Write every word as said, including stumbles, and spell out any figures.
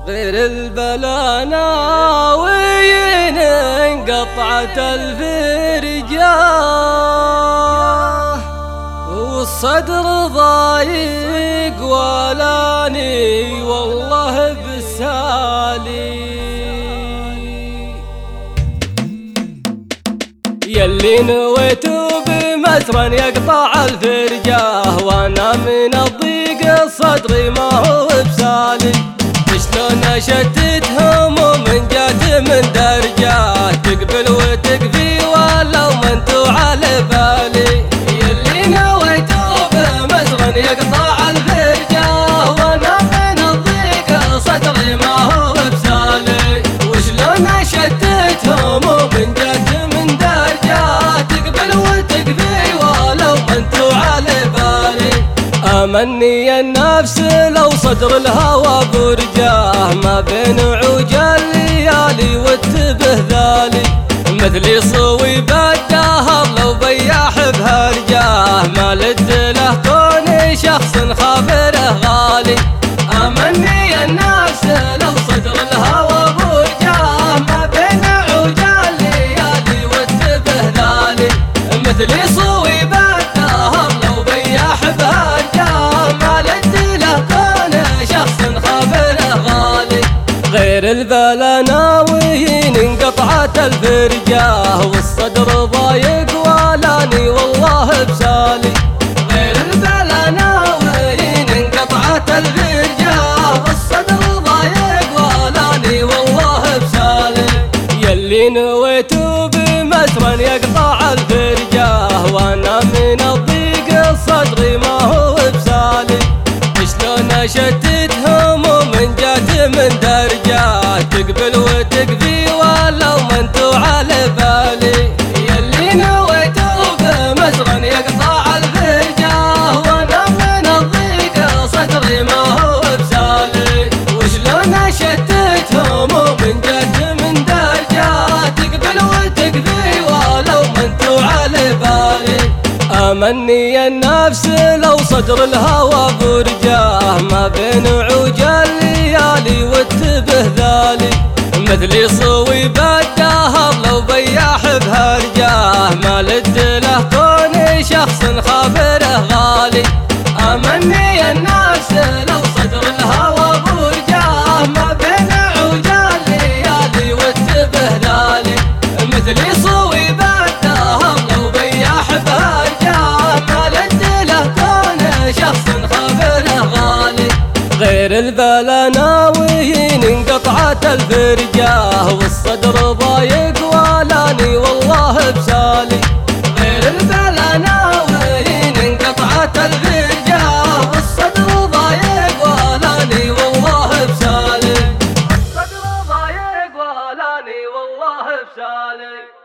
غير البلا ناويين انقطعت الفرجة، والصدر ضايق ولاني والله بسالي. يلي نويتوا بمسرا يقطع الفرجة، وانا من الضيق صدري ما هو بسالي. شلون اشتت هموم جات من درجات، تقبل وتكفي ولو ما انتو على بالي. يلي نويتوا بمسرا يقطع الفرجة، وانا من الضيق صدري ما هو بسالي. وشلون اشتت هموم جات من درجات، تقبل وتكفي ولو ما انتو على بالي. امني النفس لو صدر الهوى برجاه، ما بين عوج الليالي واتبه ذالي. مثلي صويب الدهر لو بياح بهرجاه، ما لد له كوني شخص خابره غالي. امني النفس لو صدر الهوى برجاه، ما بين عوج الليالي واتبه ذالي. مثلي صويب الدهر لو بياح بهرجاه، ما لد له كونه شخص خابره غالي. غير البلا ناويين انقطعت الفرجة، والصدر ضايق ولاني والله بسالي. غير البلا ناويين انقطعت الفرجة، والصدر ضايق ولاني والله بسالي. يلي نويتوا بمسرا يقطع الفرجة، وانا من الضيق صدري ما هو بسالي. شلون اشتت هموم جات من درجات، تقبل وتكفي ولو ما انتو على بالي. يلي نويتوا بمسرا يقطع الفرجة، وانا من الضيق صدري ما هو بسالي. وشلون اشتت هموم جات من درجات، تقبل وتكفي ولو ما انتو على بالي. امني النفس لو صدر الهوى برجاه، ما بين عوج الليالي واتبه ذالي. مثلي صويب الدهر لو بياح بهرجاه، ما لد له كوني شخص خابره غالي. امني النفس لو صدر الهوى برجاه، ما بين عوج الليالي واتبه ذالي. مثلي صويب الدهر لو بياح بهرجاه، ما لد له كونه شخص خابره غالي. غير البلا ناويين انقطعت الفرجة، والصدر ضايق ولاني والله بسالي. غير البلا ناويين انقطعت الفرجة، والصدر ضايق ولاني والله بسالي. الصدر ضايق ولاني والله بسالي.